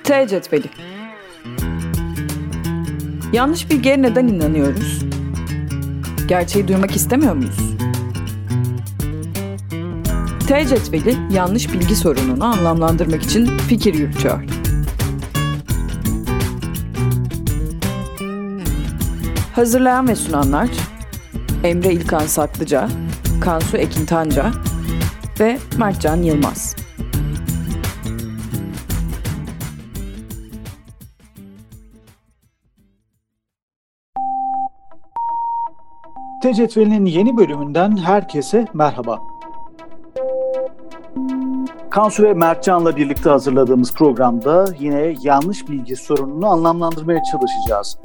T cetveli. Yanlış bilgiye neden inanıyoruz? Gerçeği duymak istemiyor muyuz? T cetveli yanlış bilgi sorununu anlamlandırmak için fikir yürütüyor. Hazırlayan ve sunanlar Emre İlkan Saklıca, Kansu Ekintanca ve Mertcan Yılmaz. T Cetveli'nin yeni bölümünden herkese merhaba. Kansu ve Mertcan'la birlikte hazırladığımız programda yine yanlış bilgi sorununu anlamlandırmaya çalışacağız.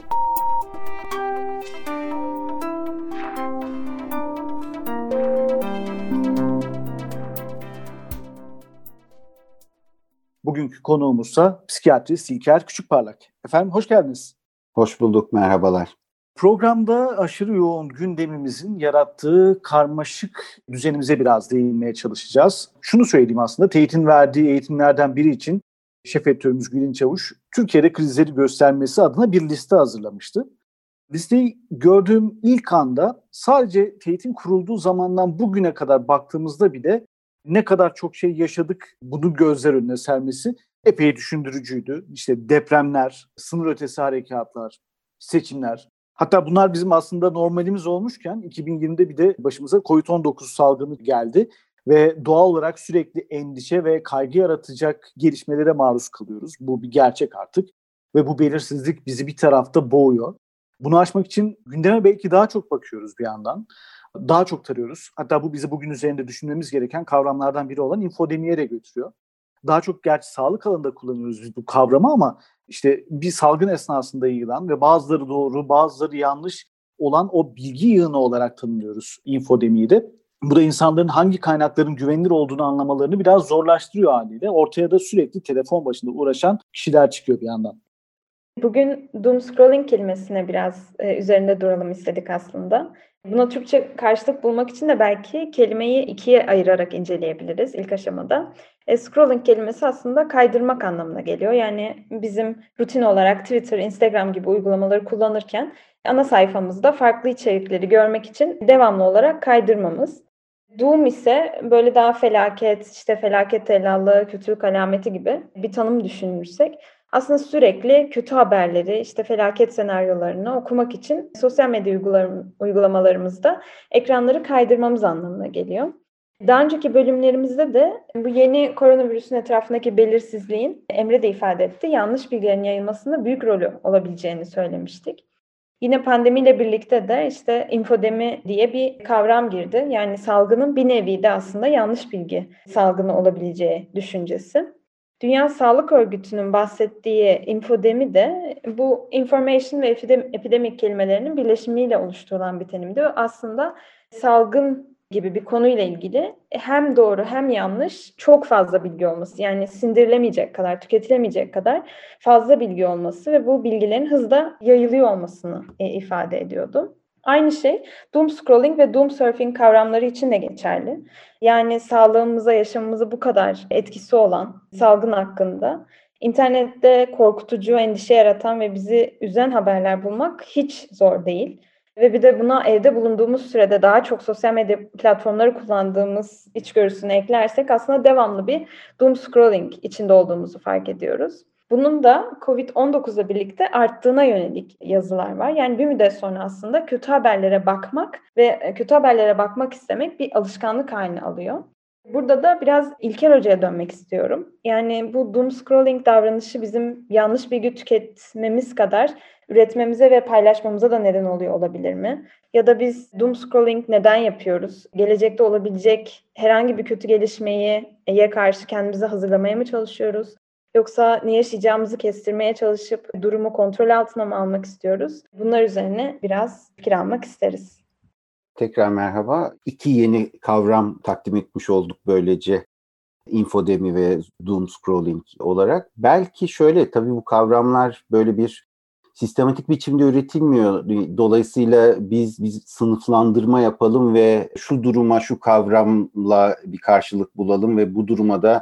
Bugünkü konuğumuzsa psikiyatrist İlker Küçükparlak. Efendim hoş geldiniz. Hoş bulduk, merhabalar. Programda aşırı yoğun gündemimizin yarattığı karmaşık düzenimize biraz değinmeye çalışacağız. Şunu söyleyeyim aslında, TEİT'in verdiği eğitimlerden biri için şef editörümüz Gülin Çavuş, Türkiye'de krizleri göstermesi adına bir liste hazırlamıştı. Listeyi gördüğüm ilk anda sadece TEİT'in kurulduğu zamandan bugüne kadar baktığımızda bile ne kadar çok şey yaşadık, bunu gözler önüne sermesi epey düşündürücüydü. İşte depremler, sınır ötesi harekatlar, seçimler. Hatta bunlar bizim aslında normalimiz olmuşken 2020'de bir de başımıza COVID-19 salgını geldi ve doğal olarak sürekli endişe ve kaygı yaratacak gelişmelere maruz kalıyoruz. Bu bir gerçek artık ve bu belirsizlik bizi bir tarafta boğuyor. Bunu aşmak için gündeme belki daha çok bakıyoruz bir yandan. Daha çok tarıyoruz. Hatta bu bizi bugün üzerinde düşünmemiz gereken kavramlardan biri olan infodemiye de götürüyor. Daha çok gerçi sağlık alanında kullanıyoruz biz bu kavramı ama işte bir salgın esnasında yayılan ve bazıları doğru, bazıları yanlış olan o bilgi yığını olarak tanımlıyoruz infodemiyi de. Bu da insanların hangi kaynakların güvenilir olduğunu anlamalarını biraz zorlaştırıyor haliyle. Ortaya da sürekli telefon başında uğraşan kişiler çıkıyor bir yandan. Bugün doom scrolling kelimesine biraz üzerinde duralım istedik aslında. Buna Türkçe karşılık bulmak için de belki kelimeyi ikiye ayırarak inceleyebiliriz ilk aşamada. Scrolling kelimesi aslında kaydırmak anlamına geliyor. Yani bizim rutin olarak Twitter, Instagram gibi uygulamaları kullanırken ana sayfamızda farklı içerikleri görmek için devamlı olarak kaydırmamız. Doom ise böyle daha felaket, işte felaket tellalı, kötülük alameti gibi bir tanım düşünürsek aslında sürekli kötü haberleri, işte felaket senaryolarını okumak için sosyal medya uygulamalarımızda ekranları kaydırmamız anlamına geliyor. Daha önceki bölümlerimizde de bu yeni koronavirüsün etrafındaki belirsizliğin, Emre de ifade etti, yanlış bilgilerin yayılmasında büyük rolü olabileceğini söylemiştik. Yine pandemiyle birlikte de işte infodemi diye bir kavram girdi. Yani salgının bir nevi de aslında yanlış bilgi salgını olabileceği düşüncesi. Dünya Sağlık Örgütü'nün bahsettiği infodemi de bu information ve epidemic kelimelerinin birleşimiyle oluşturulan bir terimdi. Aslında salgın gibi bir konuyla ilgili hem doğru hem yanlış çok fazla bilgi olması, yani sindirilemeyecek kadar, tüketilemeyecek kadar fazla bilgi olması ve bu bilgilerin hızla yayılıyor olmasını ifade ediyordu. Aynı şey doom scrolling ve doom surfing kavramları için de geçerli. Yani sağlığımıza, yaşamımıza bu kadar etkisi olan salgın hakkında internette korkutucu, endişe yaratan ve bizi üzen haberler bulmak hiç zor değil. Ve bir de buna evde bulunduğumuz sürede daha çok sosyal medya platformları kullandığımız içgörüsünü eklersek aslında devamlı bir doom scrolling içinde olduğumuzu fark ediyoruz. Bunun da COVID-19'la birlikte arttığına yönelik yazılar var. Yani bir müddet sonra aslında kötü haberlere bakmak ve kötü haberlere bakmak istemek bir alışkanlık haline alıyor. Burada da biraz İlker Hoca'ya dönmek istiyorum. Yani bu doom scrolling davranışı bizim yanlış bilgi tüketmemiz kadar üretmemize ve paylaşmamıza da neden oluyor olabilir mi? Ya da biz doom scrolling neden yapıyoruz? Gelecekte olabilecek herhangi bir kötü gelişmeye karşı kendimizi hazırlamaya mı çalışıyoruz? Yoksa ne yaşayacağımızı kestirmeye çalışıp durumu kontrol altına mı almak istiyoruz? Bunlar üzerine biraz fikir almak isteriz. Tekrar merhaba. 2 yeni kavram takdim etmiş olduk böylece. Infodemi ve doom scrolling olarak. Belki şöyle, tabii bu kavramlar böyle bir sistematik biçimde üretilmiyor. Dolayısıyla biz sınıflandırma yapalım ve şu duruma şu kavramla bir karşılık bulalım ve bu duruma da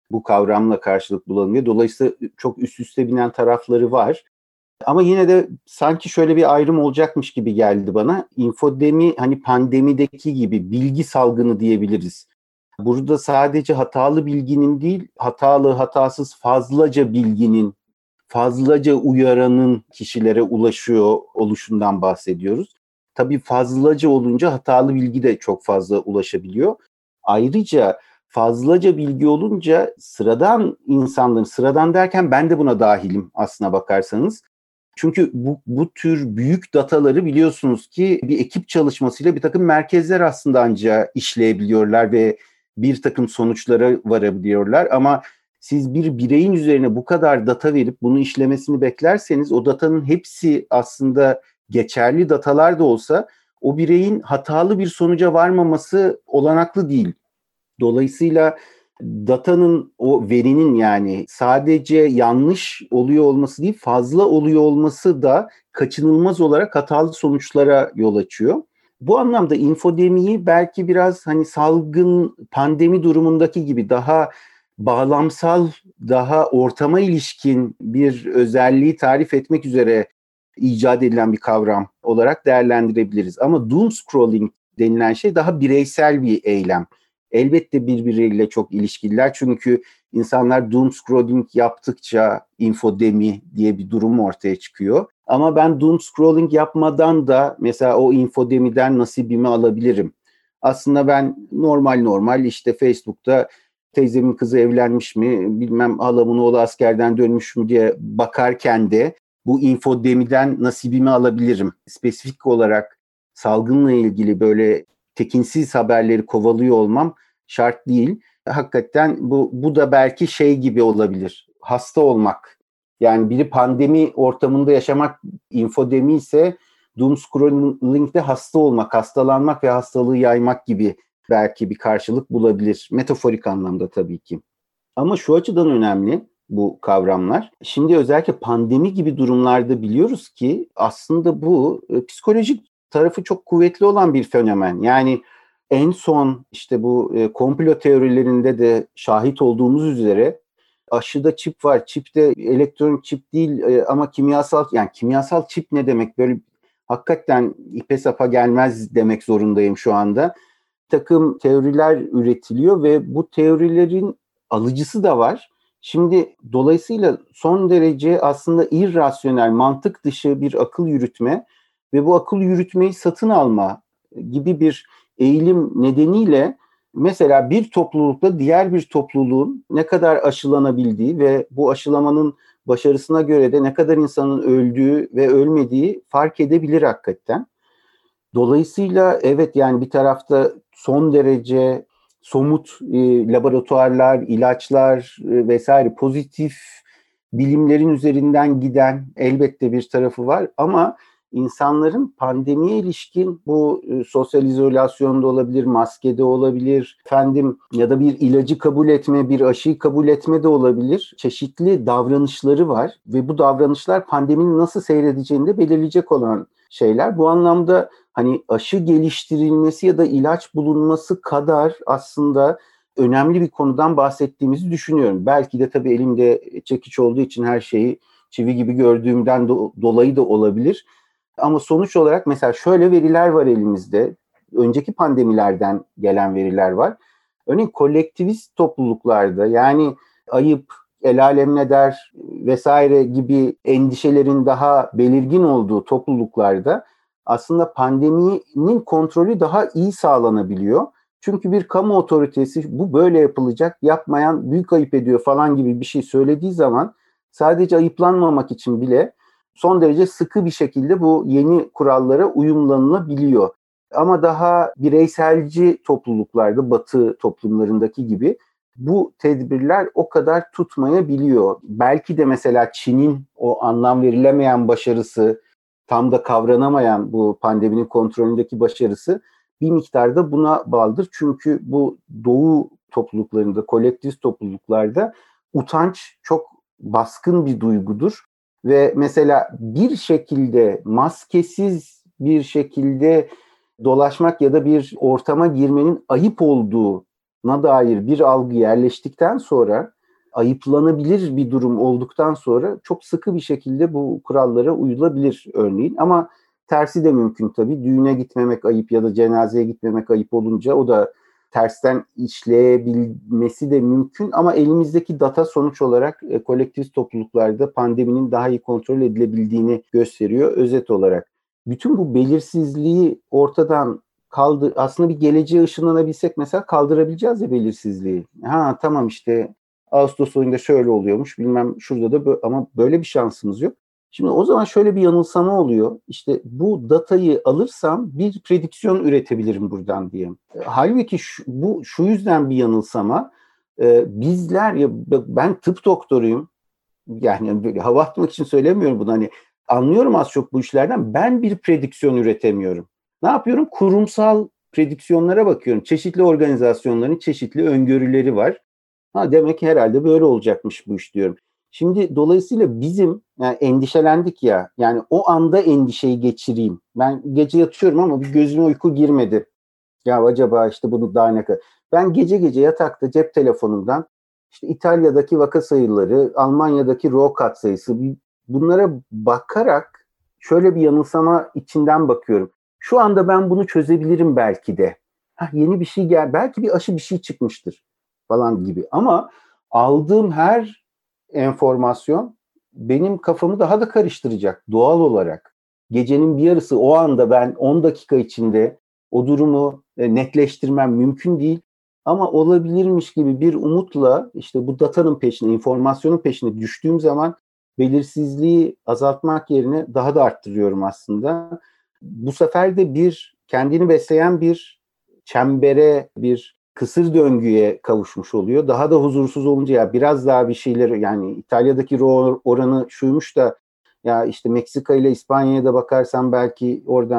bu kavramla karşılık bulamıyor. Dolayısıyla çok üst üste binen tarafları var. Ama yine de sanki şöyle bir ayrım olacakmış gibi geldi bana. İnfodemi hani pandemideki gibi bilgi salgını diyebiliriz. Burada sadece hatalı bilginin değil, hatalı, hatasız fazlaca bilginin, fazlaca uyaranın kişilere ulaşıyor oluşundan bahsediyoruz. Tabii fazlaca olunca hatalı bilgi de çok fazla ulaşabiliyor. Ayrıca fazlaca bilgi olunca sıradan insanların, sıradan derken ben de buna dahilim aslına bakarsanız. Çünkü bu tür büyük dataları biliyorsunuz ki bir ekip çalışmasıyla bir takım merkezler aslında ancak işleyebiliyorlar ve bir takım sonuçlara varabiliyorlar. Ama siz bir bireyin üzerine bu kadar data verip bunu işlemesini beklerseniz o datanın hepsi aslında geçerli datalar da olsa o bireyin hatalı bir sonuca varmaması olanaklı değil. Dolayısıyla datanın, o verinin yani sadece yanlış oluyor olması değil, fazla oluyor olması da kaçınılmaz olarak hatalı sonuçlara yol açıyor. Bu anlamda infodemiyi belki biraz hani salgın pandemi durumundaki gibi daha bağlamsal, daha ortama ilişkin bir özelliği tarif etmek üzere icat edilen bir kavram olarak değerlendirebiliriz. Ama doom scrolling denilen şey daha bireysel bir eylem. Elbette birbiriyle çok ilişkililer çünkü insanlar doom scrolling yaptıkça infodemi diye bir durum ortaya çıkıyor. Ama ben doom scrolling yapmadan da mesela o infodemiden nasibimi alabilirim. Aslında ben normal işte Facebook'ta teyzemin kızı evlenmiş mi, bilmem halamın oğlu askerden dönmüş mü diye bakarken de bu infodemiden nasibimi alabilirim. Spesifik olarak salgınla ilgili böyle tekinsiz haberleri kovalıyor olmam şart değil. Hakikaten bu da belki şey gibi olabilir. Hasta olmak. Yani biri pandemi ortamında yaşamak infodemi ise doom scrolling'de hasta olmak, hastalanmak ve hastalığı yaymak gibi belki bir karşılık bulabilir. Metaforik anlamda tabii ki. Ama şu açıdan önemli bu kavramlar. Şimdi özellikle pandemi gibi durumlarda biliyoruz ki aslında bu psikolojik tarafı çok kuvvetli olan bir fenomen. Yani en son işte bu komplo teorilerinde de şahit olduğumuz üzere aşıda çip var. Çip de elektronik çip değil ama kimyasal, yani kimyasal çip ne demek? Böyle hakikaten ipe sapa gelmez demek zorundayım şu anda. Bir takım teoriler üretiliyor ve bu teorilerin alıcısı da var. Şimdi dolayısıyla son derece aslında irrasyonel, mantık dışı bir akıl yürütme ve bu akıl yürütmeyi satın alma gibi bir eğilim nedeniyle mesela bir toplulukla diğer bir topluluğun ne kadar aşılanabildiği ve bu aşılamanın başarısına göre de ne kadar insanın öldüğü ve ölmediği fark edebilir hakikaten. Dolayısıyla evet, yani bir tarafta son derece somut laboratuvarlar, ilaçlar vesaire pozitif bilimlerin üzerinden giden elbette bir tarafı var ama insanların pandemiye ilişkin bu sosyal izolasyonda olabilir, maskede olabilir, ya da bir ilacı kabul etme, bir aşıyı kabul etme de olabilir. Çeşitli davranışları var ve bu davranışlar pandeminin nasıl seyredeceğini de belirleyecek olan şeyler. Bu anlamda hani aşı geliştirilmesi ya da ilaç bulunması kadar aslında önemli bir konudan bahsettiğimizi düşünüyorum. Belki de tabii elimde çekiç olduğu için her şeyi çivi gibi gördüğümden dolayı da olabilir. Ama sonuç olarak mesela şöyle veriler var elimizde. Önceki pandemilerden gelen veriler var. Örneğin kolektivist topluluklarda, yani ayıp, el alem ne der vesaire gibi endişelerin daha belirgin olduğu topluluklarda aslında pandeminin kontrolü daha iyi sağlanabiliyor. Çünkü bir kamu otoritesi bu böyle yapılacak, yapmayan büyük ayıp ediyor falan gibi bir şey söylediği zaman sadece ayıplanmamak için bile son derece sıkı bir şekilde bu yeni kurallara uyumlanılabiliyor. Ama daha bireyselci topluluklarda, Batı toplumlarındaki gibi bu tedbirler o kadar tutmayabiliyor. Belki de mesela Çin'in o anlam verilemeyen başarısı, tam da kavranamayan bu pandeminin kontrolündeki başarısı bir miktarda buna bağlıdır. Çünkü bu Doğu topluluklarında, kolektivist topluluklarda utanç çok baskın bir duygudur. Ve mesela bir şekilde maskesiz bir şekilde dolaşmak ya da bir ortama girmenin ayıp olduğuna dair bir algı yerleştikten sonra ayıplanabilir bir durum olduktan sonra çok sıkı bir şekilde bu kurallara uyulabilir örneğin. Ama tersi de mümkün tabii. Düğüne gitmemek ayıp ya da cenazeye gitmemek ayıp olunca o da tersten işleyebilmesi de mümkün. Ama elimizdeki data sonuç olarak kolektivist topluluklarda pandeminin daha iyi kontrol edilebildiğini gösteriyor özet olarak. Bütün bu belirsizliği ortadan aslında bir geleceğe ışınlanabilsek mesela kaldırabileceğiz ya belirsizliği. Ha tamam işte Ağustos ayında şöyle oluyormuş bilmem şurada da ama böyle bir şansımız yok. Şimdi o zaman şöyle bir yanılsama oluyor. İşte bu datayı alırsam bir prediksiyon üretebilirim buradan diye. Halbuki şu yüzden bir yanılsama. Bizler ya ben tıp doktoruyum. Yani böyle hava atmak için söylemiyorum bunu. Hani anlıyorum az çok bu işlerden. Ben bir prediksiyon üretemiyorum. Ne yapıyorum? Kurumsal prediksiyonlara bakıyorum. Çeşitli organizasyonların çeşitli öngörüleri var. Ha demek ki herhalde böyle olacakmış bu iş diyorum. Şimdi dolayısıyla bizim yani endişelendik ya. Yani o anda endişeyi geçireyim. Ben gece yatıyorum ama bir gözüme uyku girmedi. Ya acaba işte bunu daha ne kadar. Ben gece yatakta cep telefonumdan işte İtalya'daki vaka sayıları, Almanya'daki RO katsayısı bunlara bakarak şöyle bir yanılsama içinden bakıyorum. Şu anda ben bunu çözebilirim belki de. Yeni bir şey belki bir aşı bir şey çıkmıştır falan gibi. Ama aldığım her enformasyon benim kafamı daha da karıştıracak doğal olarak. Gecenin bir yarısı o anda ben 10 dakika içinde o durumu netleştirmem mümkün değil. Ama olabilirmiş gibi bir umutla işte bu datanın peşine, informasyonun peşine düştüğüm zaman belirsizliği azaltmak yerine daha da arttırıyorum aslında. Bu sefer de kendini besleyen bir çembere, bir kısır döngüye kavuşmuş oluyor. Daha da huzursuz olunca ya biraz daha bir şeyler yani İtalya'daki oranı şuymuş da ya işte Meksika ile İspanya'ya da bakarsan belki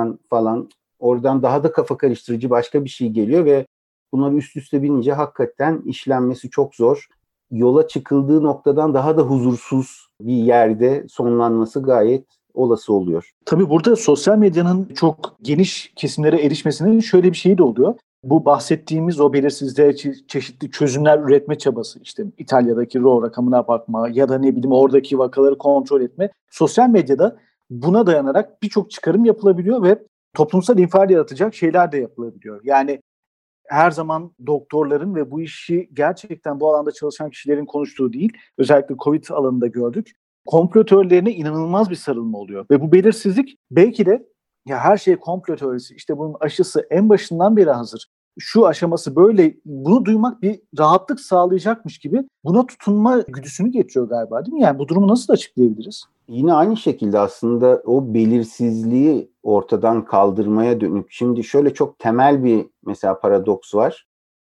oradan daha da kafa karıştırıcı başka bir şey geliyor ve bunlar üst üste binince hakikaten işlenmesi çok zor. Yola çıkıldığı noktadan daha da huzursuz bir yerde sonlanması gayet olası oluyor. Tabii burada sosyal medyanın çok geniş kesimlere erişmesinin şöyle bir şeyi de oluyor. Bu bahsettiğimiz o belirsizliğe çeşitli çözümler üretme çabası, işte İtalya'daki RO rakamına bakma ya da ne bileyim oradaki vakaları kontrol etme. Sosyal medyada buna dayanarak birçok çıkarım yapılabiliyor ve toplumsal infial yaratacak şeyler de yapılabiliyor. Yani her zaman doktorların ve bu işi gerçekten bu alanda çalışan kişilerin konuştuğu değil, özellikle COVID alanında gördük. Komplo teorilerine inanılmaz bir sarılma oluyor. Ve bu belirsizlik belki de ya her şey komplo teorisi, işte bunun aşısı en başından beri hazır. Şu aşaması böyle, bunu duymak bir rahatlık sağlayacakmış gibi buna tutunma güdüsünü getiriyor galiba, değil mi? Yani bu durumu nasıl açıklayabiliriz? Yine aynı şekilde aslında o belirsizliği ortadan kaldırmaya dönük. Şimdi şöyle çok temel bir mesela paradoks var.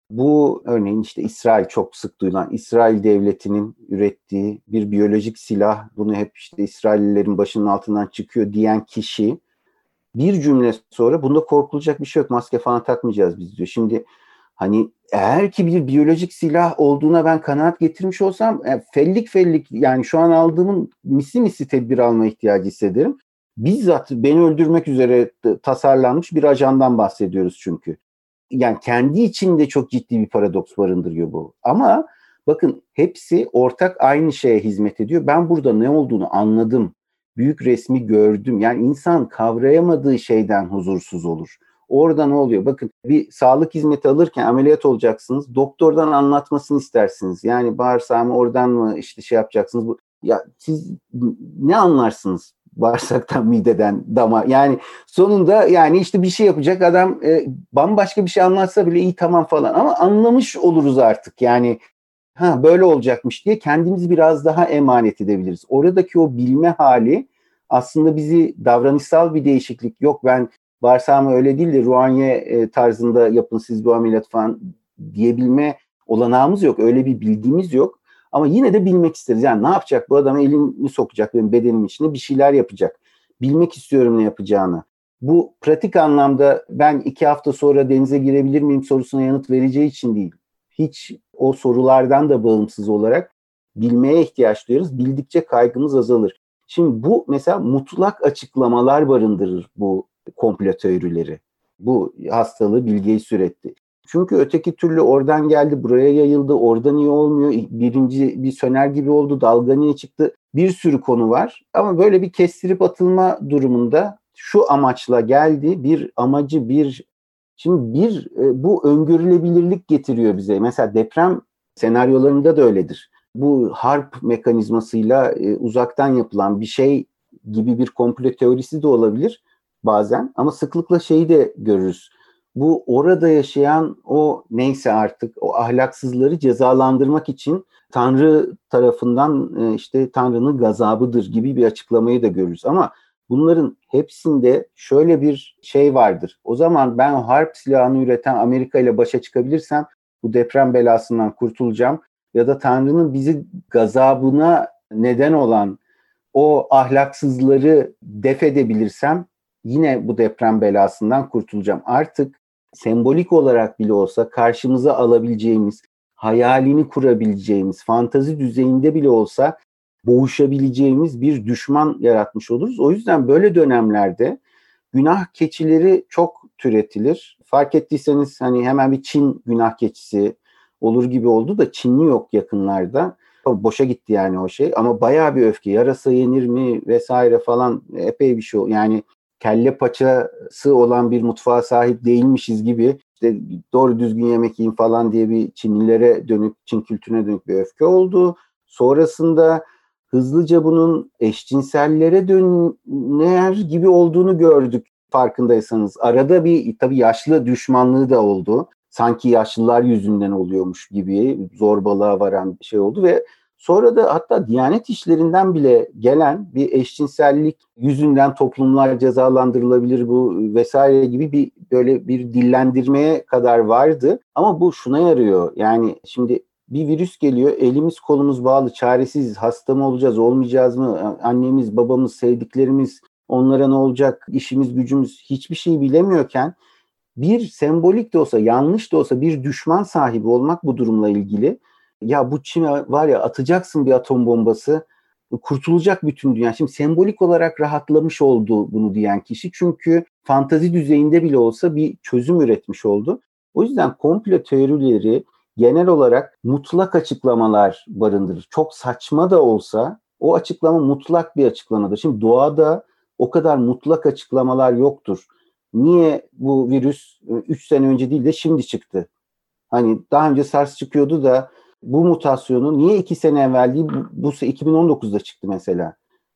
Bu örneğin işte İsrail çok sık duyulan İsrail devletinin ürettiği bir biyolojik silah, bunu hep işte İsraillilerin başının altından çıkıyor diyen kişi bir cümle sonra bunda korkulacak bir şey yok, maske falan takmayacağız biz diyor. Şimdi hani eğer ki bir biyolojik silah olduğuna ben kanaat getirmiş olsam fellik yani şu an aldığımın misli tedbir alma ihtiyacı hissederim. Bizzat beni öldürmek üzere tasarlanmış bir ajandan bahsediyoruz çünkü. Yani kendi içinde çok ciddi bir paradoks barındırıyor bu. Ama bakın hepsi ortak aynı şeye hizmet ediyor. Ben burada ne olduğunu anladım. Büyük resmi gördüm. Yani insan kavrayamadığı şeyden huzursuz olur. Orada ne oluyor? Bakın bir sağlık hizmeti alırken ameliyat olacaksınız. Doktordan anlatmasını istersiniz. Yani bağırsağımı oradan mı işte şey yapacaksınız? Ya siz ne anlarsınız? Bağırsaktan, mideden, damar. Yani sonunda yani işte bir şey yapacak adam bambaşka bir şey anlatsa bile iyi tamam falan. Ama anlamış oluruz artık. Yani böyle olacakmış diye kendimizi biraz daha emanet edebiliriz. Oradaki o bilme hali aslında bizi davranışsal bir değişiklik, yok ben bağırsağımı öyle değil de Rouhaniye tarzında yapın siz bu ameliyat falan diyebilme olanağımız yok. Öyle bir bilgimiz yok. Ama yine de bilmek isteriz. Yani ne yapacak bu adam, elini sokacak benim bedenimin içine, bir şeyler yapacak. Bilmek istiyorum ne yapacağını. Bu pratik anlamda ben 2 hafta sonra denize girebilir miyim sorusuna yanıt vereceği için değil. Hiç o sorulardan da bağımsız olarak bilmeye ihtiyaç duyuyoruz. Bildikçe kaygımız azalır. Şimdi bu mesela mutlak açıklamalar barındırır bu komplo teorileri. Bu hastalığı Bill Gates üretti. Çünkü öteki türlü oradan geldi, buraya yayıldı, oradan iyi olmuyor. Birinci bir söner gibi oldu, dalga niye çıktı? Bir sürü konu var. Ama böyle bir kestirip atılma durumunda şu amaçla geldi, bir amacı, Şimdi bu öngörülebilirlik getiriyor bize. Mesela deprem senaryolarında da öyledir. Bu harp mekanizmasıyla uzaktan yapılan bir şey gibi bir komplo teorisi de olabilir bazen. Ama sıklıkla şeyi de görürüz. Bu orada yaşayan o neyse artık o ahlaksızları cezalandırmak için Tanrı tarafından işte Tanrı'nın gazabıdır gibi bir açıklamayı da görürüz. Ama bunların hepsinde şöyle bir şey vardır. O zaman ben o harp silahını üreten Amerika ile başa çıkabilirsem bu deprem belasından kurtulacağım. Ya da Tanrı'nın bizi gazabına neden olan o ahlaksızları def edebilirsem yine bu deprem belasından kurtulacağım. Artık sembolik olarak bile olsa karşımıza alabileceğimiz, hayalini kurabileceğimiz, fantazi düzeyinde bile olsa boğuşabileceğimiz bir düşman yaratmış oluruz. O yüzden böyle dönemlerde günah keçileri çok türetilir. Fark ettiyseniz hani hemen bir Çin günah keçisi olur gibi oldu da Çinli yok yakınlarda. Boşa gitti yani o şey ama bayağı bir öfke. Yarasa yenir mi vesaire falan epey bir şey. Yani kelle paçası olan bir mutfağa sahip değilmişiz gibi işte doğru düzgün yemek yiyin falan diye bir Çinlilere dönük, Çin kültürüne dönük bir öfke oldu. Sonrasında hızlıca bunun eşcinsellere döner gibi olduğunu gördük farkındaysanız. Arada bir tabii yaşlı düşmanlığı da oldu. Sanki yaşlılar yüzünden oluyormuş gibi zorbalığa varan bir şey oldu ve sonra da hatta Diyanet işlerinden bile gelen bir eşcinsellik yüzünden toplumlar cezalandırılabilir bu vesaire gibi bir böyle bir dillendirmeye kadar vardı. Ama bu şuna yarıyor. Yani şimdi bir virüs geliyor, elimiz kolumuz bağlı, çaresiz, hasta mı olacağız, olmayacağız mı, annemiz, babamız, sevdiklerimiz, onlara ne olacak, işimiz, gücümüz hiçbir şey bilemiyorken bir sembolik de olsa, yanlış da olsa bir düşman sahibi olmak bu durumla ilgili. Ya bu Çin'e var ya atacaksın bir atom bombası, kurtulacak bütün dünya. Şimdi sembolik olarak rahatlamış oldu bunu diyen kişi. Çünkü fantazi düzeyinde bile olsa bir çözüm üretmiş oldu. O yüzden komplo teorileri genel olarak mutlak açıklamalar barındırır. Çok saçma da olsa o açıklama mutlak bir açıklamadır. Şimdi doğada o kadar mutlak açıklamalar yoktur. Niye bu virüs 3 sene önce değil de şimdi çıktı? Hani daha önce SARS çıkıyordu da bu mutasyonu niye 2 sene evvel değil bu 2019'da çıktı mesela?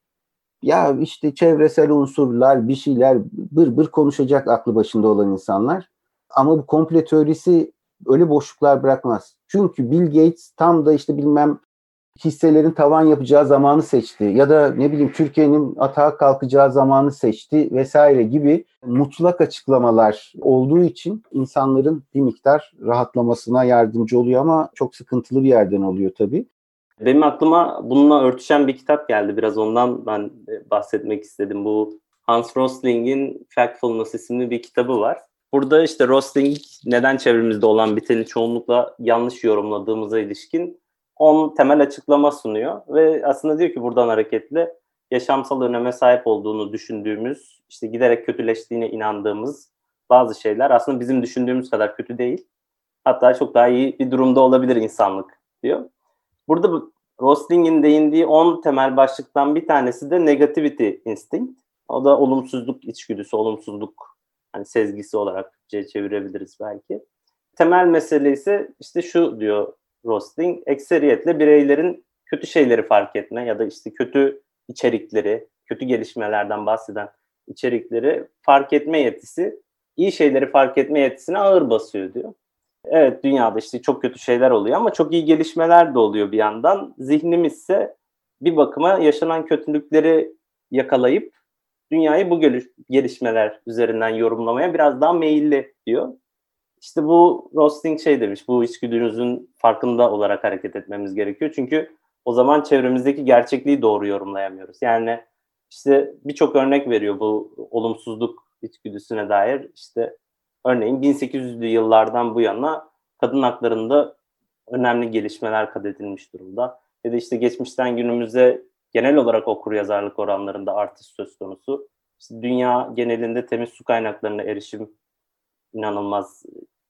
Ya işte çevresel unsurlar bir şeyler bır konuşacak aklı başında olan insanlar. Ama bu komplo teorisi öyle boşluklar bırakmaz. Çünkü Bill Gates tam da işte bilmem hisselerin tavan yapacağı zamanı seçti ya da ne bileyim Türkiye'nin atağa kalkacağı zamanı seçti vesaire gibi mutlak açıklamalar olduğu için insanların bir miktar rahatlamasına yardımcı oluyor ama çok sıkıntılı bir yerden oluyor tabii. Benim aklıma bununla örtüşen bir kitap geldi. Biraz ondan ben bahsetmek istedim. Bu Hans Rosling'in Factfulness isimli bir kitabı var. Burada işte Rosling neden çevremizde olan biteni çoğunlukla yanlış yorumladığımıza ilişkin 10 temel açıklama sunuyor. Ve aslında diyor ki buradan hareketle yaşamsal öneme sahip olduğunu düşündüğümüz, işte giderek kötüleştiğine inandığımız bazı şeyler aslında bizim düşündüğümüz kadar kötü değil. Hatta çok daha iyi bir durumda olabilir insanlık diyor. Burada Rosling'in değindiği 10 temel başlıktan bir tanesi de negativity instinct. O da olumsuzluk içgüdüsü, olumsuzluk hani sezgisi olarak çevirebiliriz belki. Temel mesele ise işte şu diyor Rosling, ekseriyetle bireylerin kötü şeyleri fark etme ya da işte kötü içerikleri, kötü gelişmelerden bahseden içerikleri fark etme yetisi, iyi şeyleri fark etme yetisine ağır basıyor diyor. Evet, dünyada işte çok kötü şeyler oluyor ama çok iyi gelişmeler de oluyor bir yandan. Zihnimiz ise bir bakıma yaşanan kötülükleri yakalayıp dünyayı bu gelişmeler üzerinden yorumlamaya biraz daha meyilli diyor. İşte bu Rosling şey demiş, bu içgüdümüzün farkında olarak hareket etmemiz gerekiyor. Çünkü o zaman çevremizdeki gerçekliği doğru yorumlayamıyoruz. Yani işte birçok örnek veriyor bu olumsuzluk içgüdüsüne dair. İşte örneğin 1800'lü yıllardan bu yana kadın haklarında önemli gelişmeler kaydedilmiş durumda. Ya da işte geçmişten günümüze genel olarak okuryazarlık oranlarında artış söz konusu. İşte dünya genelinde temiz su kaynaklarına erişim inanılmaz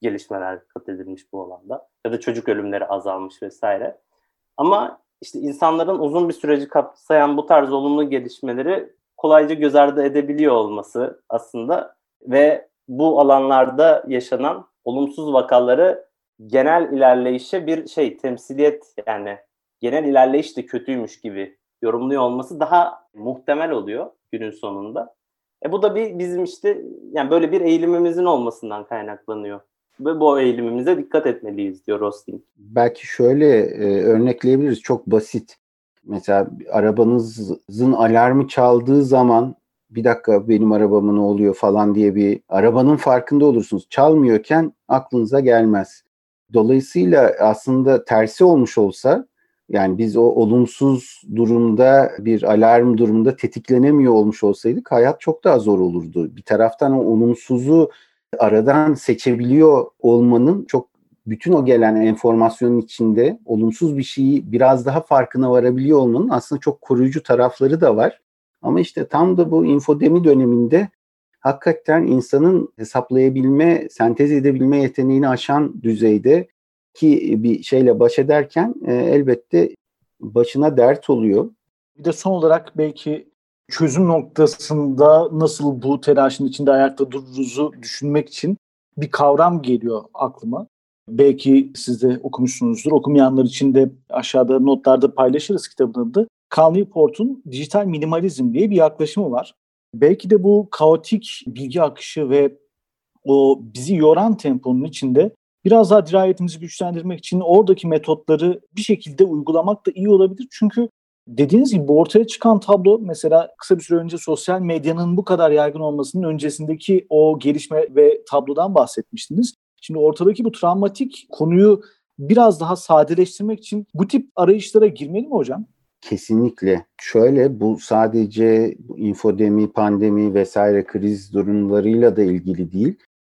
gelişmeler kat edilmiş bu alanda. Ya da çocuk ölümleri azalmış vesaire. Ama işte insanların uzun bir süreci kapsayan bu tarz olumlu gelişmeleri kolayca göz ardı edebiliyor olması aslında ve bu alanlarda yaşanan olumsuz vakaları genel ilerleyişe bir temsiliyet, yani genel ilerleyiş de kötüymüş gibi yorumluyor olması daha muhtemel oluyor günün sonunda. Bu da bizim işte yani böyle bir eğilimimizin olmasından kaynaklanıyor. Ve bu eğilimimize dikkat etmeliyiz diyor Rosling. Belki şöyle örnekleyebiliriz. Çok basit. Mesela arabanızın alarmı çaldığı zaman bir dakika benim arabama ne oluyor falan diye bir arabanın farkında olursunuz. Çalmıyorken aklınıza gelmez. Dolayısıyla aslında tersi olmuş olsa, yani biz o olumsuz durumda, bir alarm durumunda tetiklenemiyor olmuş olsaydık hayat çok daha zor olurdu. Bir taraftan o olumsuzu aradan seçebiliyor olmanın, çok bütün o gelen enformasyonun içinde olumsuz bir şeyi biraz daha farkına varabiliyor olmanın aslında çok koruyucu tarafları da var. Ama işte tam da bu infodemi döneminde hakikaten insanın hesaplayabilme, sentez edebilme yeteneğini aşan düzeyde ki bir şeyle baş ederken elbette başına dert oluyor. Bir de son olarak belki çözüm noktasında nasıl bu telaşın içinde ayakta dururuzu düşünmek için bir kavram geliyor aklıma. Belki siz de okumuşsunuzdur. Okumayanlar için de aşağıda notlarda paylaşırız kitabın adı. Cal Newport'un dijital minimalizm diye bir yaklaşımı var. Belki de bu kaotik bilgi akışı ve o bizi yoran temponun içinde biraz daha dirayetimizi güçlendirmek için oradaki metotları bir şekilde uygulamak da iyi olabilir. Çünkü dediğiniz gibi bu ortaya çıkan tablo, mesela kısa bir süre önce sosyal medyanın bu kadar yaygın olmasının öncesindeki o gelişme ve tablodan bahsetmiştiniz. Şimdi ortadaki bu travmatik konuyu biraz daha sadeleştirmek için bu tip arayışlara girmeli mi hocam? Kesinlikle. Şöyle, bu sadece infodemi, pandemi vesaire kriz durumlarıyla da ilgili değil.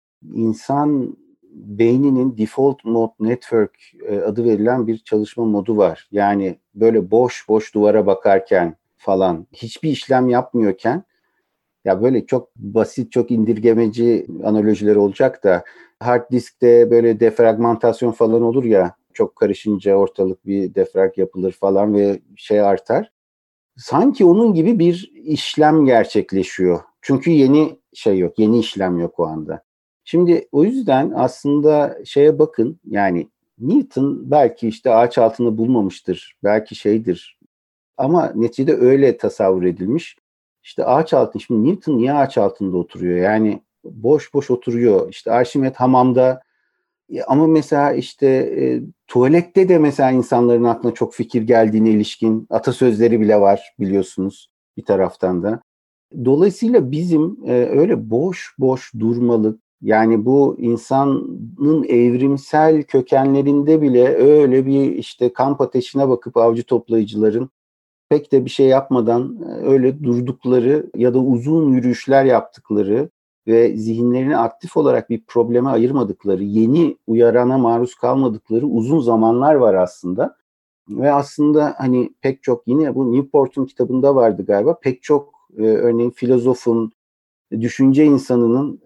İnsan beyninin default mode network adı verilen bir çalışma modu var. Yani böyle boş duvara bakarken falan, hiçbir işlem yapmıyorken, ya böyle çok basit, çok indirgemeci analojiler olacak da hard diskte böyle defragmentasyon falan olur ya, çok karışınca ortalık bir defrag yapılır falan ve şey artar. Sanki onun gibi bir işlem gerçekleşiyor. Çünkü yeni şey yok, yeni işlem yok o anda. Şimdi o yüzden aslında şeye bakın, yani Newton belki işte ağaç altında bulmamıştır, belki şeydir ama neticede öyle tasavvur edilmiş. İşte ağaç altında, şimdi Newton niye ağaç altında oturuyor? Yani boş oturuyor. İşte Arşimet hamamda, ama mesela işte tuvalette de mesela insanların aklına çok fikir geldiğine ilişkin atasözleri bile var biliyorsunuz bir taraftan da. Dolayısıyla bizim öyle boş durmalık, yani bu insanın evrimsel kökenlerinde bile öyle bir işte kamp ateşine bakıp avcı toplayıcıların pek de bir şey yapmadan öyle durdukları ya da uzun yürüyüşler yaptıkları ve zihinlerini aktif olarak bir probleme ayırmadıkları, yeni uyarana maruz kalmadıkları uzun zamanlar var aslında. Ve aslında hani pek çok, yine bu Newport'un kitabında vardı galiba, pek çok örneğin filozofun, düşünce insanının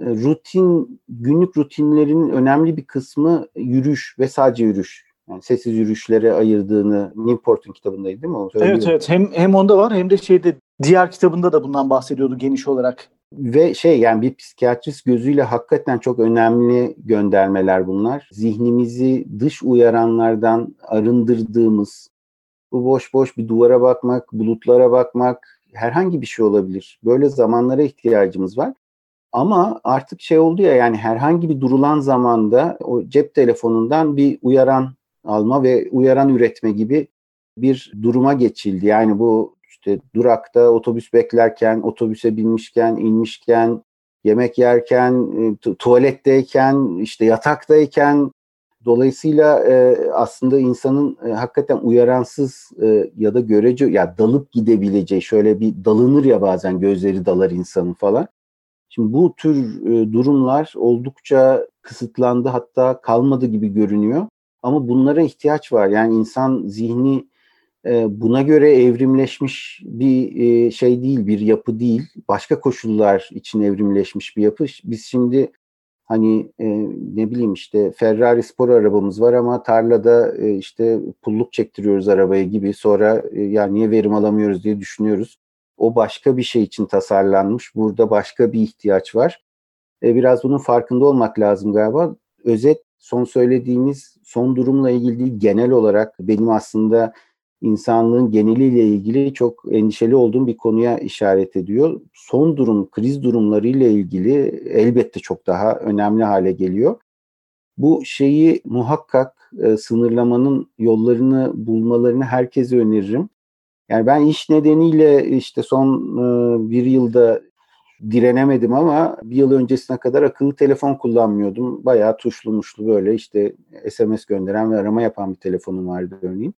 günlük rutinlerinin önemli bir kısmı yürüyüş ve sadece yürüyüş. Yani sessiz yürüyüşlere ayırdığını Newport'un kitabındaydı değil mi? O Evet. Hem onda var hem de diğer kitabında da bundan bahsediyordu geniş olarak. Ve yani bir psikiyatrist gözüyle hakikaten çok önemli göndermeler bunlar. Zihnimizi dış uyaranlardan arındırdığımız, bu boş bir duvara bakmak, bulutlara bakmak, herhangi bir şey olabilir. Böyle zamanlara ihtiyacımız var. Ama artık şey oldu ya, yani herhangi bir durulan zamanda o cep telefonundan bir uyaran alma ve uyaran üretme gibi bir duruma geçildi. Yani bu işte durakta otobüs beklerken, otobüse binmişken, inmişken, yemek yerken, tuvaletteyken, işte yataktayken, dolayısıyla aslında insanın hakikaten uyaransız ya da görece, ya dalıp gidebileceği, şöyle bir dalınır ya bazen, gözleri dalar insanın falan. Şimdi bu tür durumlar oldukça kısıtlandı, hatta kalmadı gibi görünüyor. Ama bunlara ihtiyaç var. Yani insan zihni buna göre evrimleşmiş bir şey değil, bir yapı değil. Başka koşullar için evrimleşmiş bir yapı. Biz şimdi Hani ne bileyim işte Ferrari spor arabamız var ama tarlada işte pulluk çektiriyoruz arabaya gibi. Sonra ya niye verim alamıyoruz diye düşünüyoruz. O başka bir şey için tasarlanmış. Burada başka bir ihtiyaç var. Biraz bunun farkında olmak lazım galiba. Özet son söylediğiniz son durumla ilgili değil, genel olarak benim aslında insanlığın geneliyle ilgili çok endişeli olduğum bir konuya işaret ediyor. Son durum, kriz durumlarıyla ilgili elbette çok daha önemli hale geliyor. Bu şeyi muhakkak sınırlamanın yollarını bulmalarını herkese öneririm. Yani ben iş nedeniyle işte son bir yılda direnemedim ama bir yıl öncesine kadar akıllı telefon kullanmıyordum. Bayağı tuşlu muşlu böyle işte SMS gönderen ve arama yapan bir telefonum vardı örneğin.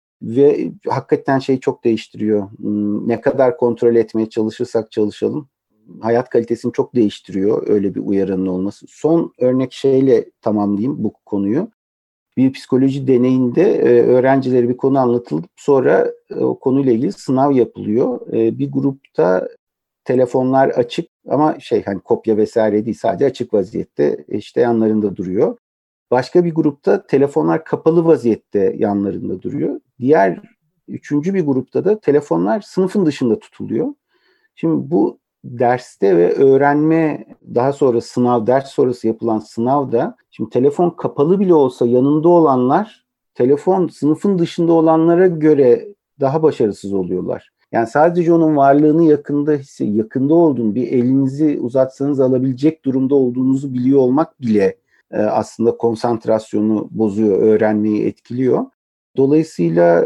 Ve hakikaten şey çok değiştiriyor. Ne kadar kontrol etmeye çalışırsak çalışalım, hayat kalitesini çok değiştiriyor öyle bir uyarının olması. Son örnek şeyle tamamlayayım bu konuyu. Bir psikoloji deneyinde öğrencilere bir konu anlatılıp sonra o konuyla ilgili sınav yapılıyor. Bir grupta telefonlar açık ama hani kopya vesaire değil, sadece açık vaziyette işte yanlarında duruyor. Başka bir grupta telefonlar kapalı vaziyette yanlarında duruyor. Üçüncü bir grupta da telefonlar sınıfın dışında tutuluyor. Şimdi bu derste ve öğrenme, daha sonra sınav, ders sonrası yapılan sınavda, şimdi telefon kapalı bile olsa yanında olanlar, telefon sınıfın dışında olanlara göre daha başarısız oluyorlar. Yani sadece onun varlığını yakında olduğunu, bir elinizi uzatsanız alabilecek durumda olduğunuzu biliyor olmak bile aslında konsantrasyonu bozuyor, öğrenmeyi etkiliyor. Dolayısıyla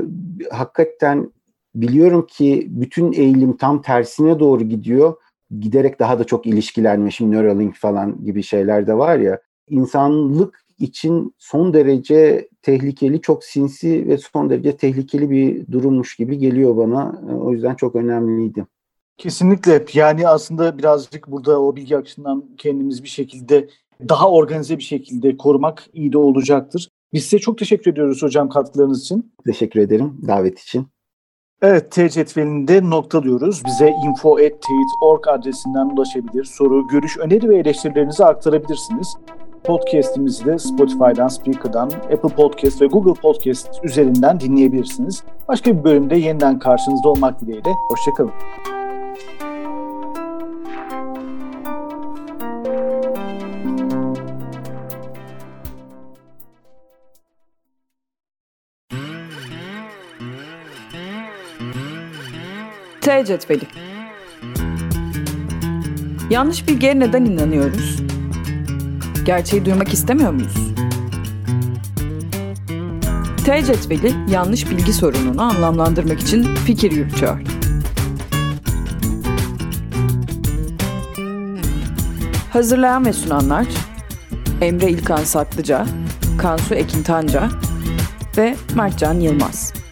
hakikaten biliyorum ki bütün eğilim tam tersine doğru gidiyor. Giderek daha da çok ilişkilenme, şimdi Neuralink falan gibi şeyler de var ya. İnsanlık için son derece tehlikeli, çok sinsi ve son derece tehlikeli bir durummuş gibi geliyor bana. O yüzden çok önemliydi. Kesinlikle. Yani aslında birazcık burada o bilgi akışından kendimizi bir şekilde daha organize bir şekilde korumak iyi de olacaktır. Biz size çok teşekkür ediyoruz hocam katkılarınız için. Teşekkür ederim davet için. Evet, T cetvelinde noktalıyoruz. Bize info@teyit.org adresinden ulaşabilir. Soru, görüş, öneri ve eleştirilerinizi aktarabilirsiniz. Podcast'imizi de Spotify'dan, Spreaker'dan, Apple Podcast ve Google Podcast üzerinden dinleyebilirsiniz. Başka bir bölümde yeniden karşınızda olmak dileğiyle. Hoşçakalın. T cetveli. Yanlış bilgiye neden inanıyoruz? Gerçeği duymak istemiyor muyuz? T cetveli yanlış bilgi sorununu anlamlandırmak için fikir yürütüyor. Hazırlayan ve sunanlar Emre İlkan Saklıca, Kansu Ekin Tanca ve Mertcan Yılmaz.